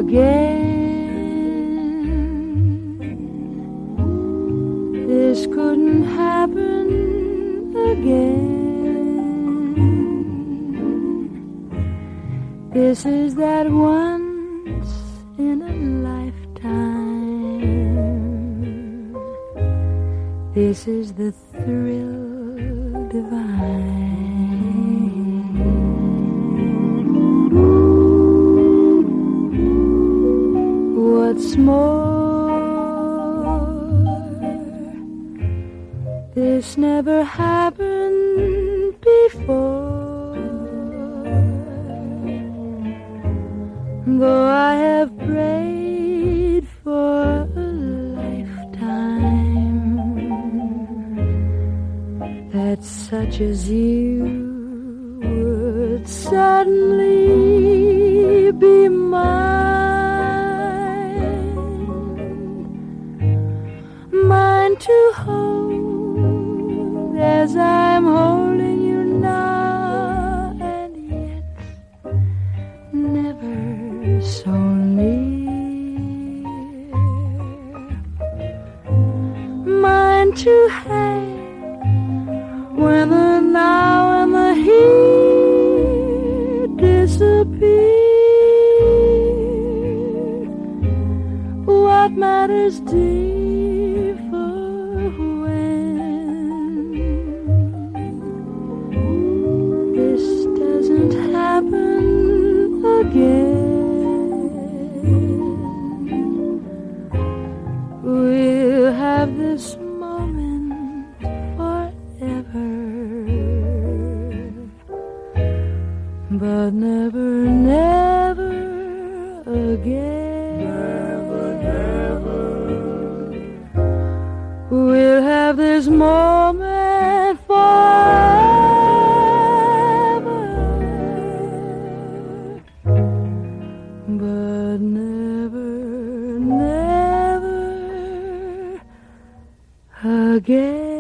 again. This couldn't happen again. This is that once in a lifetime. This is the thrill divine. What's more, this never happened before. Though I have prayed for a lifetime that such as you would suddenly be mine. To hold as I'm holding you now, and yet never so near. Mine to hang when the now and the here disappear. What matters dear? We'll have this moment forever, but never, never again. Never, never. We'll have this moment forever, but never, never again.